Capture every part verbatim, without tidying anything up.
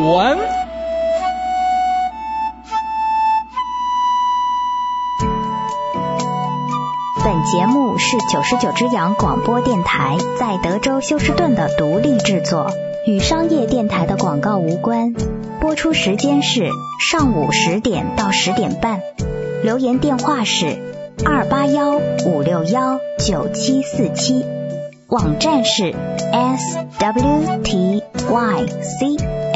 文。 本节目是九十九只羊广播电台在德州休斯顿的独立制作，与商业电台的广告无关。播出时间是上午十点到十点半。留言电话是二八幺五六幺九七四七，网站是 s w t y c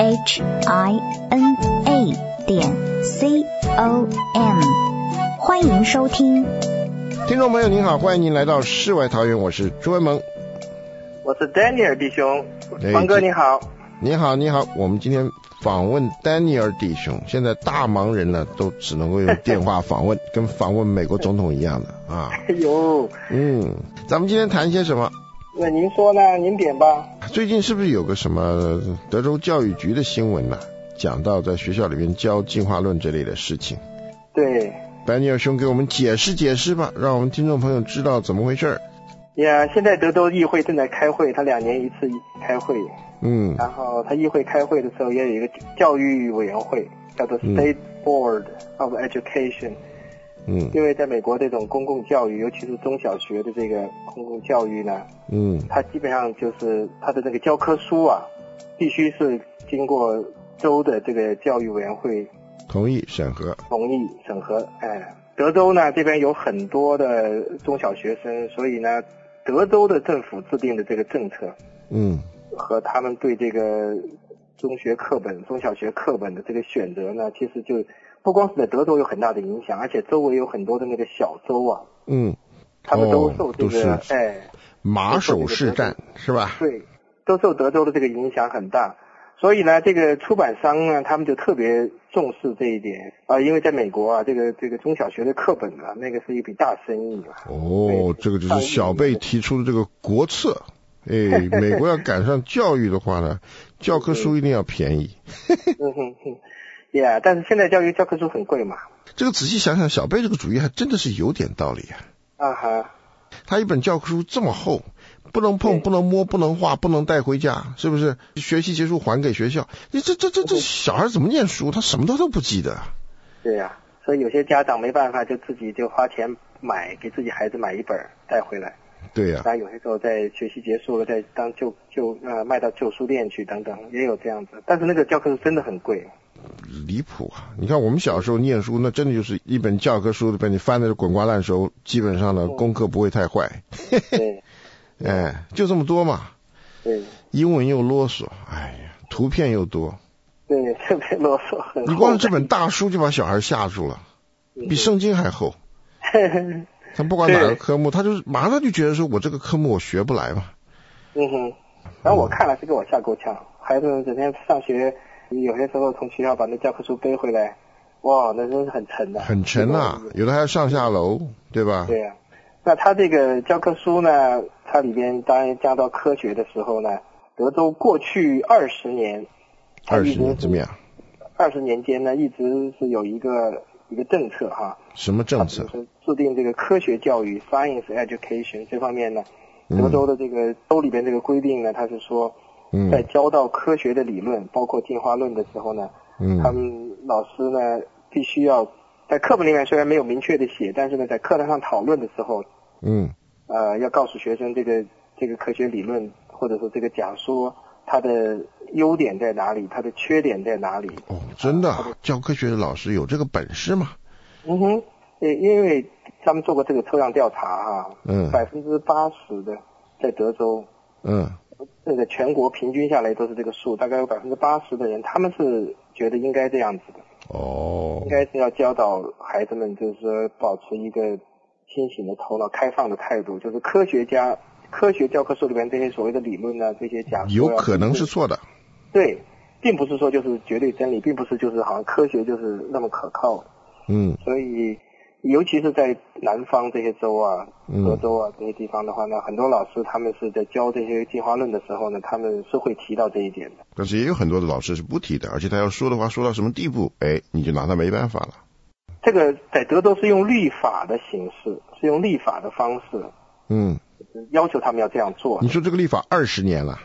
h i n a 点 c o m， 欢迎收听。 听众朋友您好，欢迎您来到世外桃源，我是朱文萌， 我是 Daniel 弟兄，黄哥你好。 你好你好，我们今天访问 Daniel 弟兄。现在大忙人呢都只能够用电话访问跟访问美国总统一样的啊。 哎呦， 嗯，咱们今天谈些什么？ 那您说呢？您点吧。 最近是不是有个什么德州教育局的新闻呢、啊？讲到在学校里面教进化论这类的事情。 对， 丹尼尔兄给我们解释解释吧，让我们听众朋友知道怎么回事。 呀、yeah, 现在德州议会正在开会，他两年一次开会。 嗯， 然后他议会开会的时候也有一个教育委员会，叫做 State Board of Education。 嗯， 因为在美国这种公共教育，尤其是中小学的这个公共教育呢， 嗯， 它基本上就是它的那个教科书啊，必须是经过州的这个教育委员会同意审核， 同意审核。哎，德州呢这边有很多的中小学生，所以呢，德州的政府制定的这个政策， 嗯， 和他们对这个中学课本、中小学课本的这个选择呢，其实就不光是在德州有很大的影响，而且周围有很多的那个小州啊， 嗯， 他们都受这个、 哦、 哎马首是瞻是吧？ 对，都受德州的这个影响很大。所以呢，这个出版商呢，他们就特别重视这一点啊、呃，因为在美国啊，这个这个中小学的课本啊，那个是一笔大生意啊。 哦，这个就是小贝提出的这个国策。哎，美国要赶上教育的话呢，教科书一定要便宜。 嗯哼哼，呀、yeah, ，但是现在教育教科书很贵嘛。 这个仔细想想，小贝这个主意还真的是有点道理啊。 啊哈， 他一本教科书这么厚。不能碰，不能摸，不能画，不能带回家，是不是？学习结束还给学校。你这这这这小孩怎么念书？他什么都都不记得。 对呀、啊，所以有些家长没办法，就自己就花钱买，给自己孩子买一本带回来。 对呀、啊。 然后有些时候在学习结束了，再当旧旧呃卖到旧书店去等等，也有这样子。但是那个教科书真的很贵。 离谱啊！你看我们小时候念书，那真的就是一本教科书被你翻得滚瓜烂熟，基本上呢、嗯、功课不会太坏。 对。 哎，就这么多嘛。 对。 英文又啰嗦，哎呀，图片又多。 对，特别啰嗦，很厚。 你光是这本大书就把小孩吓住了，嗯、比圣经还厚。他不管哪个科目，他就马上就觉得说我这个科目我学不来嘛。 嗯哼。然后我看了是给我吓够呛，孩子们整天上学，有些时候从学校把那教科书背回来，哇，那真是很沉的、啊。 很沉啊，有的还要上下楼，对吧？ 对呀、啊。那他这个教科书呢，它里边当然讲到科学的时候呢，德州过去二十年， 二十年怎么样？ 二十年间呢，一直是有一个一个政策哈。 什么政策？ 就是制定这个科学教育 （science education） 这方面呢，德州的这个州里边这个规定呢，它是说，在教到科学的理论，包括进化论的时候呢， 嗯， 他们老师呢必须要。在课本里面虽然没有明确的写，但是呢，在课堂上讨论的时候， 嗯， 呃，要告诉学生这个这个科学理论或者说这个假说它的优点在哪里，它的缺点在哪里。 哦，真的、啊，教科学的老师有这个本事吗？ 嗯哼，因为他们做过这个抽样调查啊， 嗯， 百分之八十的在德州， 嗯， 那个全国平均下来都是这个数，大概有百分之八十的人他们是觉得应该这样子的。 哦， 应该是要教导孩子们，就是说保持一个清醒的头脑、开放的态度。就是科学家、科学教科书里面这些所谓的理论呢，这些假说有可能是错的。 对，并不是说就是绝对真理，并不是就是好像科学就是那么可靠。 嗯。 所以，尤其是在南方这些州啊、德州啊这些地方的话呢，很多老师他们是在教这些进化论的时候呢，他们是会提到这一点的。 但是也有很多的老师是不提的，而且他要说的话说到什么地步，哎，你就拿他没办法了。 这个在德州是用律法的形式，是用立法的方式， 嗯， 要求他们要这样做。 你说这个立法二十年了？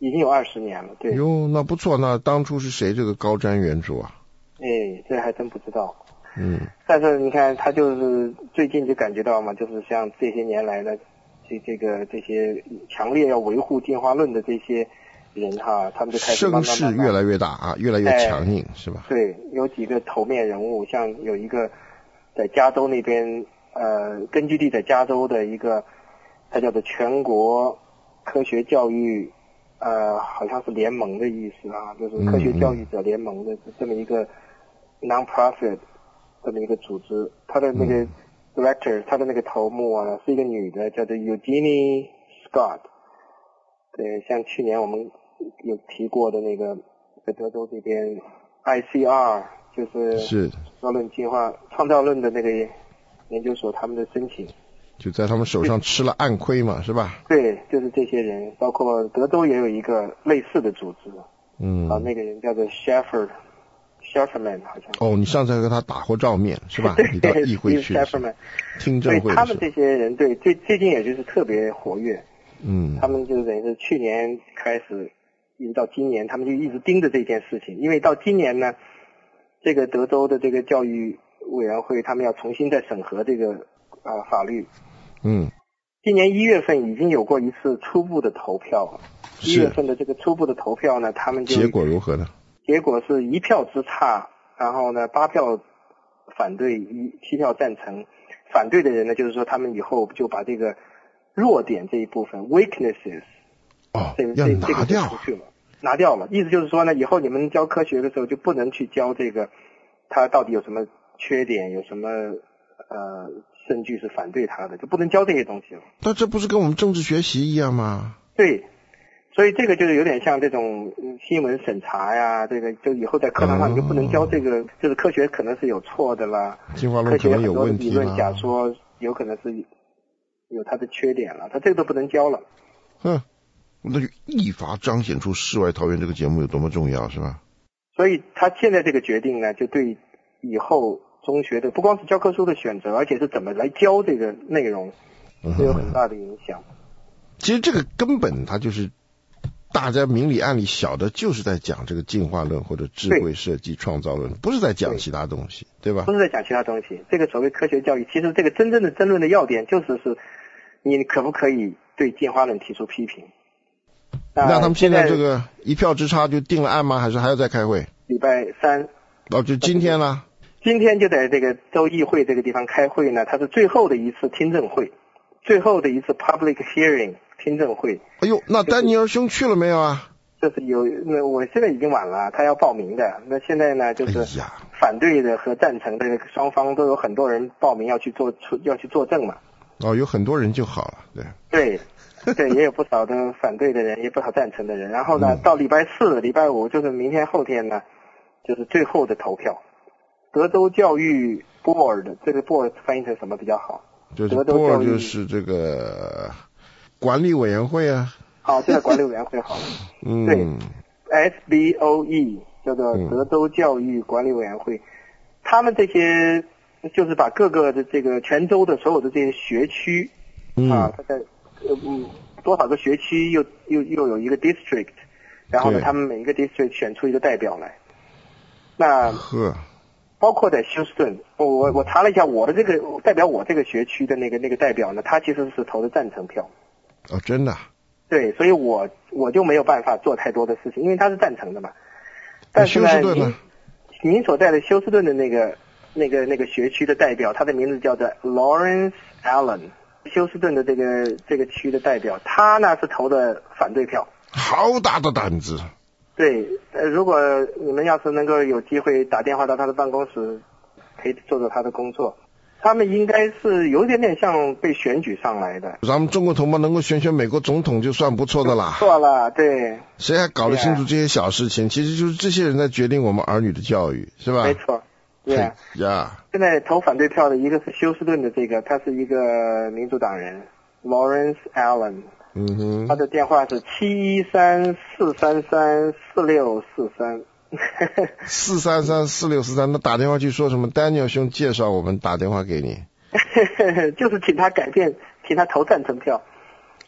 已经有二十年了，对。 哟，那不错，那当初是谁这个高瞻远瞩啊？ 哎，这还真不知道。 嗯。 但是你看，他就是最近就感觉到嘛，就是像这些年来的这这个这些强烈要维护进化论的这些人哈，他们就开始慢慢慢慢声势越来越大啊，越来越强硬，是吧？ 对，有几个头面人物，像有一个在加州那边，呃，根据地在加州的一个，他叫做全国科学教育，呃，好像是联盟的意思啊，就是科学教育者联盟的这么一个 non-profit 这么一个组织，他的那个 director，他的那个头目啊是一个女的，叫做 Eugenie Scott。对，像去年我们有提过的那个，在德州这边 I C R 就是是创造论进化创造论的那个研究所，他们的申请就在他们手上吃了暗亏嘛，是吧？ 对，就是这些人，包括德州也有一个类似的组织， 嗯， 啊，那个人叫做 Sheffer Shefferman 好像。 哦，你上次还跟他打过照面是吧？你到议会去听证会的时候， 所以他们这些人对最最近也就是特别活跃。 嗯， 他们就等于是去年开始，一直到今年，他们就一直盯着这件事情。因为到今年呢，这个德州的这个教育委员会，他们要重新再审核这个啊、呃、法律。 嗯， 今年一月份已经有过一次初步的投票，一月份的这个初步的投票呢，他们就结果如何呢？ 结果是一票之差，然后呢八票反对，一七票赞成。反对的人呢，就是说他们以后就把这个弱点这一部分 weaknesses 哦， 这要这拿掉啊， 这个出去了，拿掉了。意思就是说呢，以后你们教科学的时候就不能去教这个它到底有什么缺点，有什么呃证据是反对它的，就不能教这些东西了。 那这不是跟我们政治学习一样吗？ 对，所以这个就是有点像这种新闻审查呀，这个就以后在课堂上你就不能教这个，就是科学可能是有错的啦， 进化论可能有问题啦， 科学很多的理论假说有可能是有它的缺点了，他这个都不能教了。 哼，那就一发彰显出世外桃源这个节目有多么重要，是吧？ 所以他现在这个决定呢，就对以后中学的不光是教科书的选择，而且是怎么来教这个内容，都有很大的影响。 其实这个根本它就是大家明里暗里晓得，就是在讲这个进化论或者智慧设计创造论，不是在讲其他东西， 对, 对吧？ 不是在讲其他东西。这个所谓科学教育，其实这个真正的争论的要点就是是你可不可以对进化论提出批评。 那, 那他们现在这个一票之差就定了案吗？还是还要再开会？ 礼拜三。 哦，就今天了。 今天就在这个州议会这个地方开会呢，它是最后的一次听证会，最后的一次 public hearing 听证会。 哎呦，那丹尼尔兄去了没有啊？ 就是有，那我现在已经晚了，他要报名的。那现在呢，就是反对的和赞成的双方都有很多人报名要去做要去作证嘛。 哦，有很多人就好了，对。 对。对，也有不少的反对的人，也不少赞成的人。然后呢，嗯、到礼拜四、礼拜五，就是明天、后天呢，就是最后的投票。德州教育 board 这个 board 翻译成什么比较好？ 就是 board 就是这个管理委员会啊。 好，这个管理委员会好。 嗯。 对 ，S B O E 叫做德州教育管理委员会，嗯、他们这些就是把各个的这个全州的所有的这些学区， 嗯、 啊，他在。嗯，多少个学区又又又有一个 district， 然后呢，他们每一个 district 选出一个代表来。那呵， 包括在休斯顿，我我查了一下，我的这个代表我这个学区的那个那个代表呢，他其实是投的赞成票。 哦，真的、啊？ 对，所以我我就没有办法做太多的事情，因为他是赞成的嘛。但是呢， 休斯顿呢您您所在的休斯顿的那个那个那个学区的代表，他的名字叫做 Lawrence Allen。休斯顿的这个这个区的代表，他呢是投的反对票。 好大的胆子！ 对，呃，如果你们要是能够有机会打电话到他的办公室，可以做做他的工作。他们应该是有点点像被选举上来的。 咱们中国同胞能够选选美国总统就算不错的啦。 错了，对。 谁还搞得清楚这些小事情？其实就是这些人在决定我们儿女的教育，是吧？ 没错。对呀、 yeah. yeah. 现在投反对票的一个是休斯顿的这个，他是一个民主党人 Lawrence Allen， 嗯哼， 他的电话是七一三四三三四六四三， 四三三四六四三，那打电话去说什么 Daniel 兄介绍我们打电话给你， 就是请他改变，请他投赞成票。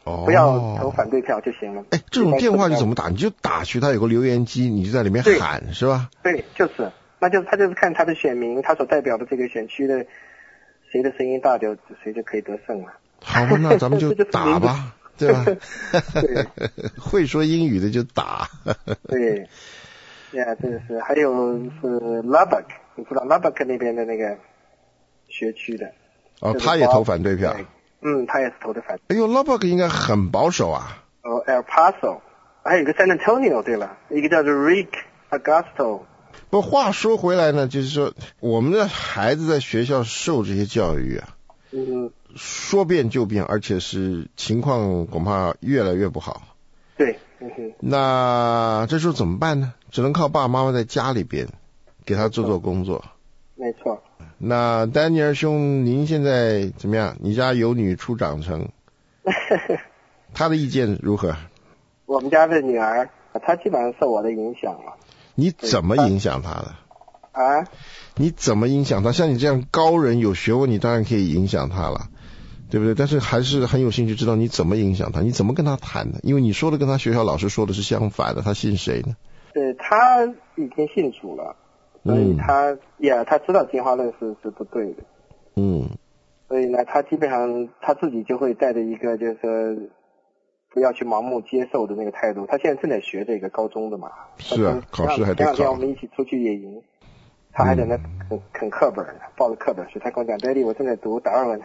哦， 不要投反对票就行了。 哎，这种电话就怎么打？你就打去，他有个留言机，你就在里面喊，是吧？ 对，就是，那就是他就是看他的选民，他所代表的这个选区的谁的声音大，就谁就可以得胜了。 好吧，那咱们就打吧，对吧？ 对， 会说英语的就打。 对，呀，这是还有是 Lubbock， 你知道 Lubbock 那边的那个学区的。 哦，他也投反对票。 嗯，他也是投的反对。 哎呦 ，Lubbock 应该很保守啊。 哦 ，El Paso， 还有一个 San Antonio 对了，一个叫做 Rick Augusto。 不，话说回来呢，就是说我们的孩子在学校受这些教育啊， 嗯， 说变就变，而且是情况恐怕越来越不好。 对，嗯哼。 那这时候怎么办呢？只能靠爸爸妈妈在家里边给他做做工作。 没错。 那丹尼尔兄，您现在怎么样？你家有女初长成，他的意见如何？ 我们家的女儿，她基本上受我的影响了。 你怎么影响她的？ 啊？ 你怎么影响她？像你这样高人有学问，你当然可以影响她了，对不对？但是还是很有兴趣知道你怎么影响她，你怎么跟她谈的？因为你说的跟她学校老师说的是相反的，她信谁呢？ 对，她已经信主了。所以他呀，他知道进化论是是不对的。 嗯。 所以呢，他基本上他自己就会带着一个就是说不要去盲目接受的那个态度。他现在正在学这个高中的嘛。 是啊，考试还得考。 前两天我们一起出去野营，他还在那啃啃课本，抱着课本去。他跟我讲 ，Daddy， 我正在读达尔文。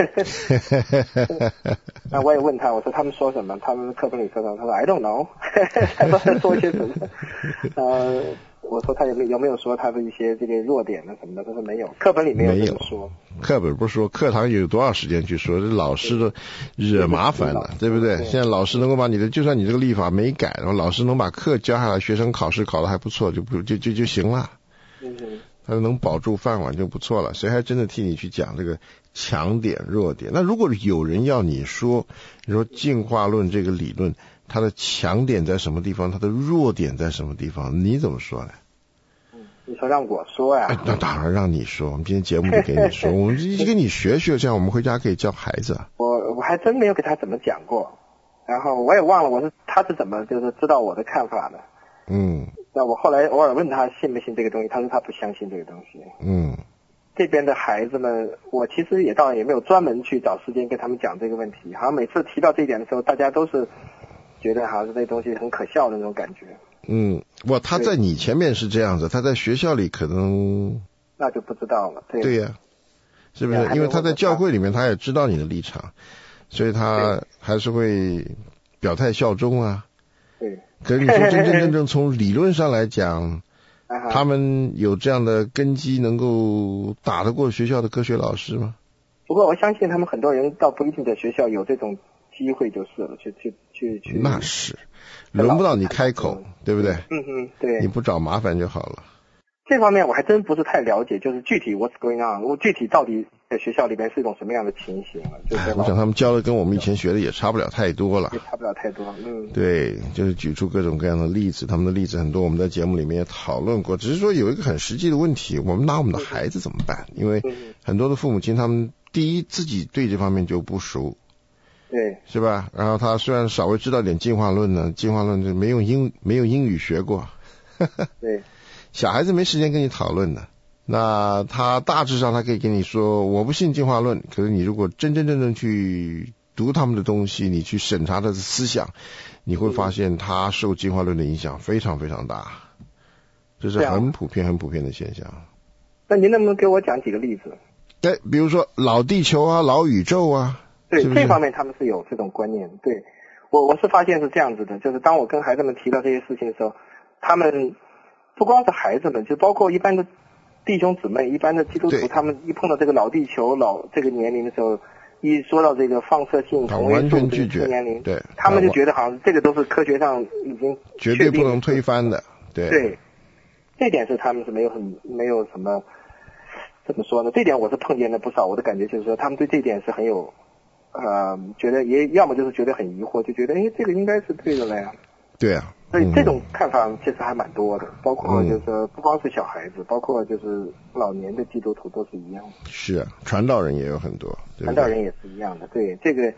那我也问他，我说他们说什么？他们课本里说什么？他说 I don't know。他说在说些什么？呃。我说他有没有有没有说他的一些这个弱点呢什么的？他说没有，课本里没有这么说。 课本不说，课堂有多少时间去说？这老师都惹麻烦了，对不对？现在老师能够把你的，就算你这个历法没改，然后老师能把课教下来，学生考试考得还不错，就不就就就行了。 嗯， 他能保住饭碗就不错了。谁还真的替你去讲这个强点弱点？那如果有人要你说，你说进化论这个理论，它的强点在什么地方，它的弱点在什么地方，你怎么说呢？ 嗯，你说让我说呀？ 那当然让你说，我们今天节目就给你说，我们就跟你学学，这样我们回家可以教孩子。 我我还真没有给他怎么讲过，然后我也忘了我是他是怎么就是知道我的看法的。 嗯。 那我后来偶尔问他信不信这个东西，他说他不相信这个东西。 嗯。 这边的孩子们，我其实也倒也没有专门去找时间跟他们讲这个问题，好像每次提到这一点的时候，大家都是觉得好像是这东西很可笑的那种感觉。 嗯，我他在你前面是这样子，他在学校里可能那就不知道了。对对呀、啊，是不是？因为他在教会里面他也知道你的立场，所以他还是会表态效忠啊。 对。 可是你说真真正正从理论上来讲，他们有这样的根基，能够打得过学校的科学老师吗？ 不过我相信他们很多人倒不一定在学校有这种机会就是了，去去去去。 那是，轮不到你开口，对不对？ 嗯嗯，对。 你不找麻烦就好了。 这方面我还真不是太了解，就是具体 what's going on， 我具体到底在学校里边是一种什么样的情形了？就是、 我想他们教的跟我们以前学的也差不了太多了， 也差不了太多。嗯， 对，就是举出各种各样的例子，他们的例子很多，我们在节目里面也讨论过。只是说有一个很实际的问题，我们拿我们的孩子怎么办？因为很多的父母亲他们第一自己对这方面就不熟。 对， 是吧？然后他虽然稍微知道点进化论呢，进化论就没用英没有英语学过， 对， 小孩子没时间跟你讨论的。那他大致上他可以跟你说，我不信进化论，可是你如果真真正正去读他们的东西，你去审查他的思想，你会发现他受进化论的影响非常非常大，这是很普遍很普遍的现象。 那您能不能给我讲几个例子？ 对，比如说老地球啊，老宇宙啊。 对， 是是这方面他们是有这种观念。对，我我是发现是这样子的，就是当我跟孩子们提到这些事情的时候，他们不光是孩子们，就包括一般的弟兄姊妹、一般的基督徒，他们一碰到这个老地球、老这个年龄的时候，一说到这个放射性同位素的这个年龄， 对， 他们就觉得好像这个都是科学上已经绝对不能推翻的。对， 对，这点是他们是没有很没有什么怎么说呢？这点我是碰见了不少，我的感觉就是说，他们对这点是很有。呃，觉得也要么就是觉得很疑惑，就觉得哎，这个应该是对的了呀。 对啊， 所以这种看法其实还蛮多的，包括就是说不光是小孩子，包括就是老年的基督徒都是一样的。 是啊，传道人也有很多，对对传道人也是一样的。对，这个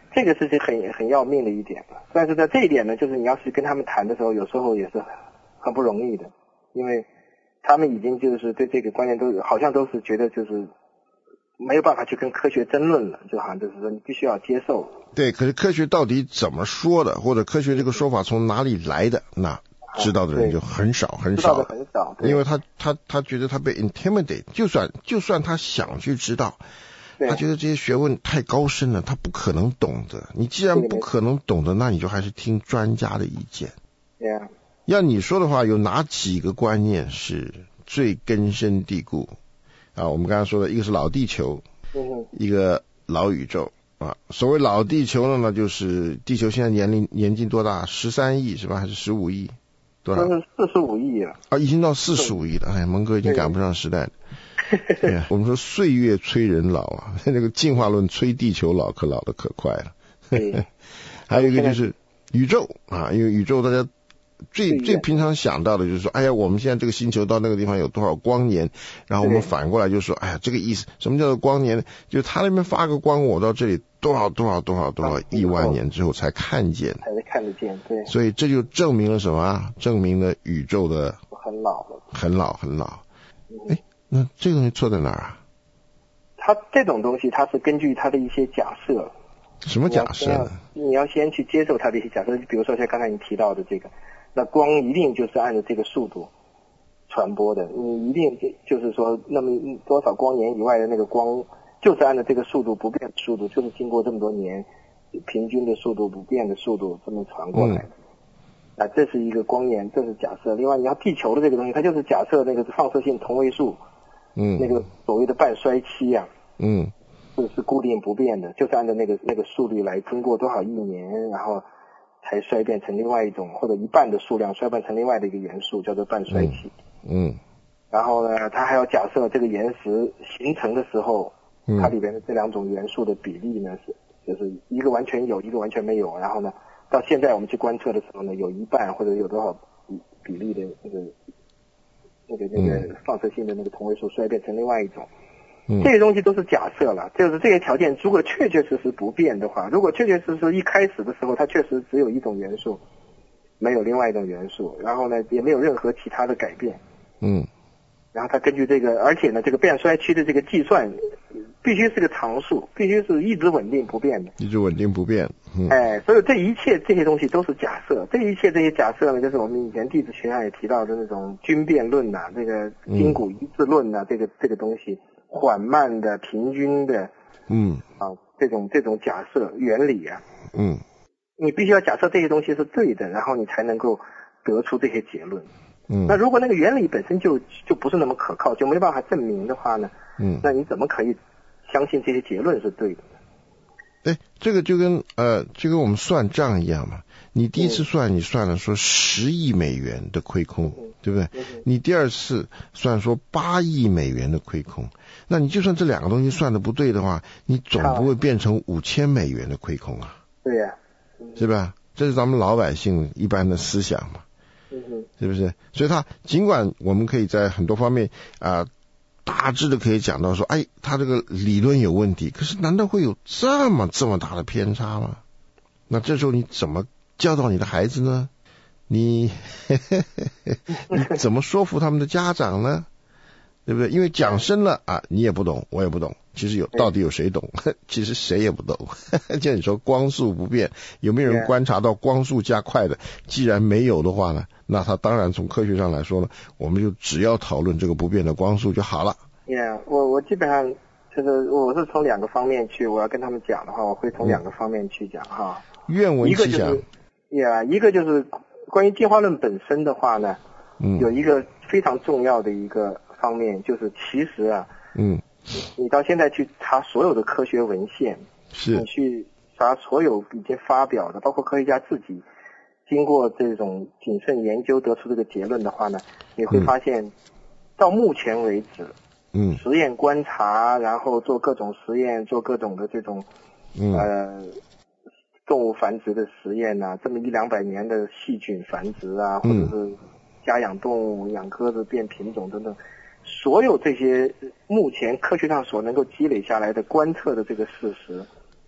这个是很很要命的一点。但是在这一点呢，就是你要是跟他们谈的时候，有时候也是很不容易的，因为他们已经就是对这个观念都好像都是觉得就是没有办法去跟科学争论了，就好像就是说你必须要接受。 对，可是科学到底怎么说的，或者科学这个说法从哪里来的，那知道的人就很少很少， 知道的很少， 因为他他他觉得他被 intimidate， 就算就算他想去知道，他觉得这些学问太高深了，他不可能懂得。你既然不可能懂得，那你就还是听专家的意见。 对啊， 要你说的话，有哪几个观念是最根深蒂固啊？我们刚才说的一个是老地球， 嗯， 一个老宇宙啊。所谓老地球呢，那就是地球现在年龄年纪多大？十三亿是吧？还是十五亿？多少？ 是四十五亿了啊，已经到四十五亿了。哎，蒙哥已经赶不上时代了。对啊，我们说岁月催人老啊，那个进化论催地球老，可老得可快了。 对， 还有一个就是宇宙啊，因为宇宙大家最最平常想到的就是说，哎呀，我们现在这个星球到那个地方有多少光年，然后我们反过来就说，哎呀，这个意思，什么叫做光年呢？就他那边发个光，我到这里多少多少多少多少亿万年之后才看见， 才能看得见，对。 所以这就证明了什么啊？证明了宇宙的很老了， 很老很老。哎，那这个东西错在哪儿啊？ 它这种东西，它是根据它的一些假设。 什么假设呢？ 你要先去接受它的一些假设，比如说像刚才你提到的这个，那光一定就是按照这个速度传播的，你一定就是说，那么多少光年以外的那个光，就是按照这个速度不变的速度，就是经过这么多年平均的速度不变的速度这么传过来的。嗯、啊，这是一个光年，这是假设。另外，你要地球的这个东西，它就是假设那个放射性同位素， 嗯， 那个所谓的半衰期啊， 嗯。 是是固定不变的，就是按照那个那个速率来，经过多少亿年，然后才衰变成另外一种，或者一半的数量衰变成另外的一个元素，叫做半衰期。 嗯。嗯然后呢，它还要假设这个岩石形成的时候， 嗯、 它里边的这两种元素的比例呢是，就是一个完全有，一个完全没有。然后呢，到现在我们去观测的时候呢，有一半或者有多少比比例的那个那个那个放射性的那个同位素衰变成另外一种。 嗯、 这些东西都是假设了，就是这些条件如果确确实实不变的话，如果确确实实一开始的时候它确实只有一种元素，没有另外一种元素，然后呢也没有任何其他的改变， 嗯， 然后它根据这个，而且呢这个变衰期的这个计算必须是个常数，必须是一直稳定不变的， 一直稳定不变。嗯、 哎，所以这一切这些东西都是假设，这一切这些假设呢，就是我们以前地质学上也提到的那种均变论呐、啊，这个筋骨一致论呐、啊，嗯、这个这个东西。缓慢的、平均的， 嗯， 啊，这种这种假设原理啊， 嗯， 你必须要假设这些东西是对的，然后你才能够得出这些结论。 嗯， 那如果那个原理本身就就不是那么可靠，就没办法证明的话呢， 嗯， 那你怎么可以相信这些结论是对的？ 哎，这个就跟呃，就跟我们算账一样嘛。你第一次算，你算了说十亿美元的亏空，嗯、对不对？嗯、你第二次算说八亿美元的亏空，那你就算这两个东西算的不对的话，你总不会变成五千美元的亏空啊。 对呀、啊， 是吧？这是咱们老百姓一般的思想嘛， 嗯哼， 是不是？所以他尽管我们可以在很多方面啊、呃，大致的可以讲到说，哎，他这个理论有问题，可是难道会有这么这么大的偏差吗？那这时候你怎么教导你的孩子呢？你你怎么说服他们的家长呢？对不对？因为讲深了啊，你也不懂，我也不懂。其实有到底有谁懂？其实谁也不懂。就你说光速不变，有没有人观察到光速加快的？既然没有的话呢，那他当然从科学上来说呢，我们就只要讨论这个不变的光速就好了。 Yeah, 我我基本上就是我是从两个方面去，我要跟他们讲的话，我会从两个方面去讲哈。 愿闻其详。 呀，一个就是关于进化论本身的话呢， 嗯， 有一个非常重要的一个方面，就是其实啊， 嗯， 你到现在去查所有的科学文献， 是， 你去查所有已经发表的，包括科学家自己经过这种谨慎研究得出这个结论的话呢，你会发现，嗯、到目前为止， 嗯， 实验观察，然后做各种实验，做各种的这种， 嗯、 呃。动物繁殖的实验呐、啊，这么一两百年的细菌繁殖啊，或者是家养动物、养鸽子变品种等等，所有这些目前科学上所能够积累下来的观测的这个事实，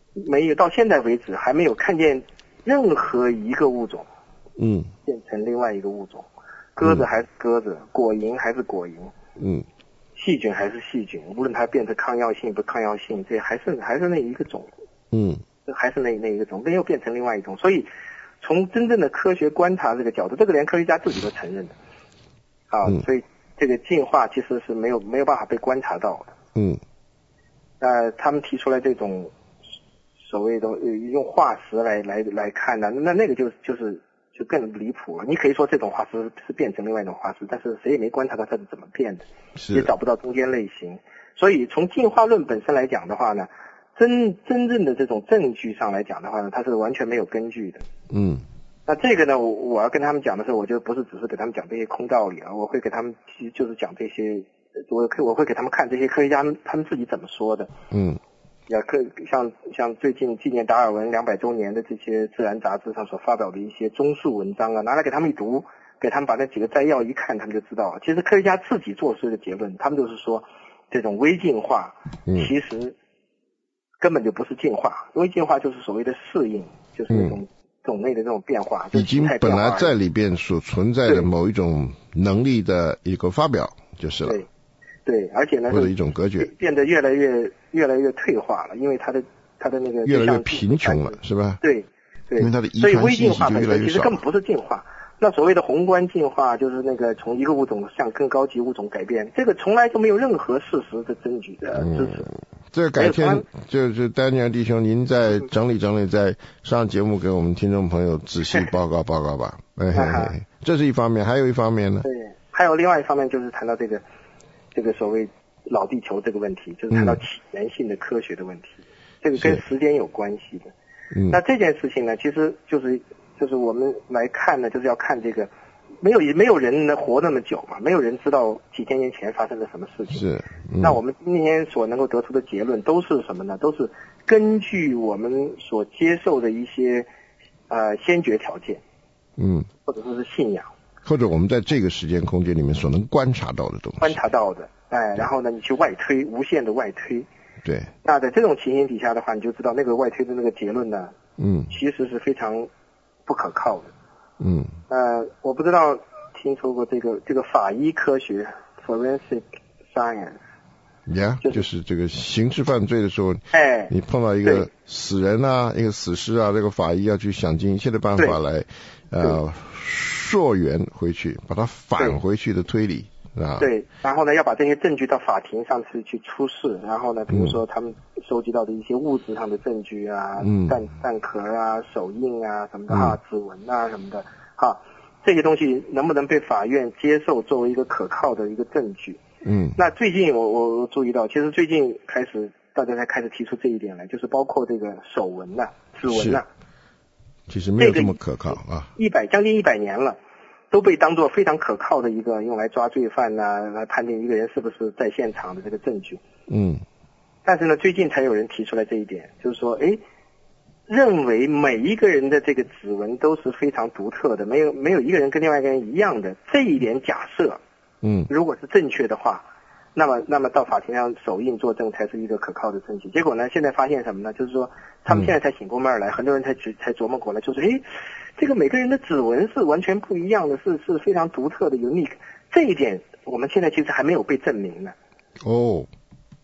没有，到现在为止还没有看见任何一个物种， 嗯， 变成另外一个物种，鸽子还是鸽子，果蝇还是果蝇， 嗯， 细菌还是细菌，无论它变成抗药性不抗药性，这还是还是那一个种， 嗯， 还是那那一个种，没有变成另外一种。所以从真正的科学观察这个角度，这个连科学家自己都承认的，啊， 嗯、 所以这个进化其实是没有没有办法被观察到的。 嗯， 呃，他们提出来这种所谓的用化石来来来看呢，那那个就就是就更离谱了。你可以说这种化石是变成另外一种化石，但是谁也没观察到它是怎么变的，也找不到中间类型。所以从进化论本身来讲的话呢，真真正的这种证据上来讲的话呢，它是完全没有根据的。 嗯， 那这个呢，我我要跟他们讲的时候，我就不是只是给他们讲这些空道理啊，我会给他们就是讲这些，我可我会给他们看这些科学家他们自己怎么说的。 嗯。 也可像像最近纪念达尔文两百周年的这些自然杂志上所发表的一些综述文章啊，拿来给他们一读，给他们把那几个摘要一看，他们就知道了。其实科学家自己做出的结论，他们就是说，这种微进化其实根本就不是进化，微进化就是所谓的适应，就是那种种类的这种变化， 已经本来在里边所存在的某一种能力的一个发表就是了。 对。对，而且呢， 或者一种隔绝， 变得越来越越来越退化了，因为它的它的那个越来越贫穷了，是吧？ 对对， 因为它的遗传信息就越来越少。 其实根本不是进化。那所谓的宏观进化，就是那个从一个物种向更高级物种改变，这个从来都没有任何事实的证据的支持。 嗯、这个改天就是丹尼尔弟兄，您再整理整理，再上节目给我们听众朋友仔细报告报告吧。哎嘿嘿，这是一方面，还有一方面呢？ 对，还有另外一方面就是谈到这个。这个所谓老地球这个问题，就是谈到起源性的科学的问题，嗯、这个跟时间有关系的。 嗯， 那这件事情呢，其实就是就是我们来看呢，就是要看这个，没有没有人能活那么久嘛，没有人知道几千年前发生了什么事情。 是。 嗯、那我们今天所能够得出的结论都是什么呢？都是根据我们所接受的一些呃先决条件， 嗯， 或者说是信仰。 或者我们在这个时间空间里面所能观察到的东西， 观察到的，哎，然后呢，你去外推，无限的外推， 对。 那在这种情形底下的话，你就知道那个外推的那个结论呢， 嗯， 其实是非常不可靠的， 嗯。 呃，我不知道听说过这个这个法医科学 （forensic science）。 呀、yeah, 就是，就是这个刑事犯罪的时候， 哎， 你碰到一个死人啊，一个死尸啊，这个法医要去想尽一切的办法来，呃，溯源回去，把它返回去的推理啊。 对，然后呢，要把这些证据到法庭上去去出示，然后呢，比如说他们收集到的一些物质上的证据啊， 嗯， 弹弹壳啊、手印啊什么的哈、嗯，指纹啊什么的哈，这些东西能不能被法院接受作为一个可靠的一个证据？ 嗯， 那最近我我注意到，其实最近开始大家才开始提出这一点来，就是包括这个手纹呐、啊、指纹呐、啊， 其实没有这么可靠啊。 一百将近一百年了，都被当作非常可靠的一个用来抓罪犯呐、啊、来判定一个人是不是在现场的这个证据。 嗯。 但是呢，最近才有人提出来这一点，就是说，哎，认为每一个人的这个指纹都是非常独特的，没有没有一个人跟另外一个人一样的这一点假设。 嗯， 如果是正确的话，那么那么到法庭上手印作证才是一个可靠的证据。结果呢，现在发现什么呢？就是说他们现在才醒过闷儿来，嗯、很多人才才琢磨过来，就是诶，这个每个人的指纹是完全不一样的，是是非常独特的 unique。这一点我们现在其实还没有被证明呢。 哦， 呀、yeah, ，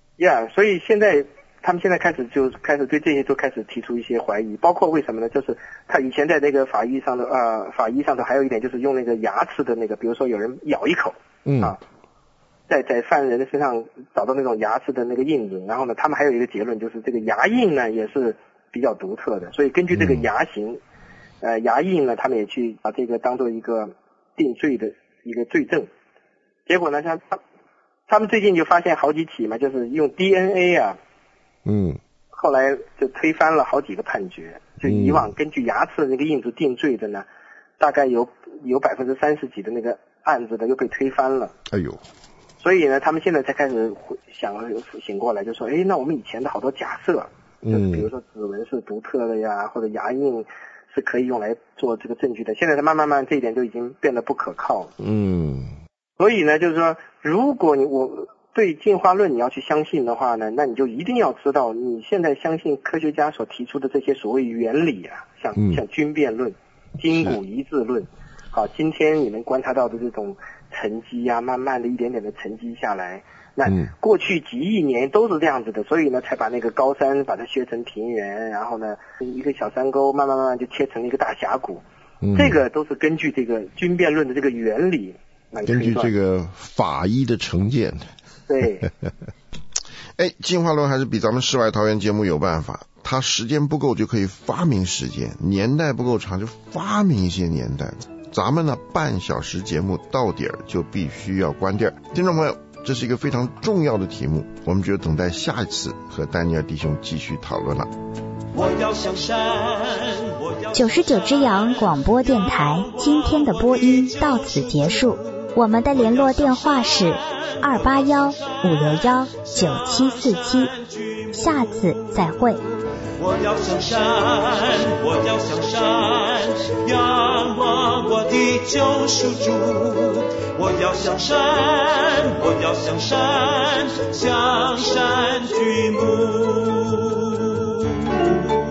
所以现在他们现在开始就开始对这些都开始提出一些怀疑，包括为什么呢？就是他以前在那个法医上的呃法医上头还有一点就是用那个牙齿的那个，比如说有人咬一口。 嗯啊，在在犯人的身上找到那种牙齿的那个印子，然后呢，他们还有一个结论，就是这个牙印呢也是比较独特的，所以根据这个牙形，嗯、呃牙印呢，他们也去把这个当做一个定罪的一个罪证。结果呢，像他他们最近就发现好几起嘛，就是用 D N A 啊， 嗯， 后来就推翻了好几个判决，就以往根据牙齿的那个印子定罪的呢，嗯、大概有有百分之三十几的那个案子的又被推翻了。 哎呦， 所以呢，他们现在才开始想醒过来，就说，哎，那我们以前的好多假设，就是比如说指纹是独特的呀，或者牙印是可以用来做这个证据的，现在慢慢慢这一点就已经变得不可靠了。 嗯， 所以呢，就是说，如果你我对进化论你要去相信的话呢，那你就一定要知道，你现在相信科学家所提出的这些所谓原理啊，像、嗯、像均变论、筋骨一致论，好，今天你们观察到的这种沉积啊，慢慢的一点点的沉积下来，那过去几亿年都是这样子的，所以呢才把那个高山把它削成平原，然后呢一个小山沟慢慢慢慢就切成一个大峡谷，嗯、这个都是根据这个均变论的这个原理来推断， 根据这个法医的成见。 对。 哎，进化论还是比咱们世外桃源节目有办法，它时间不够就可以发明时间，年代不够长就发明一些年代。咱们呢半小时节目到点儿就必须要关店。听众朋友，这是一个非常重要的题目，我们就等待下一次和丹尼尔弟兄继续讨论了。 九十九只羊广播电台今天的播音到此结束，我们的联络电话是二八幺五六幺九七四七，下次再会。 我要向山，我要向山，仰望我的救赎主。我要向山，我要向山，向山举目。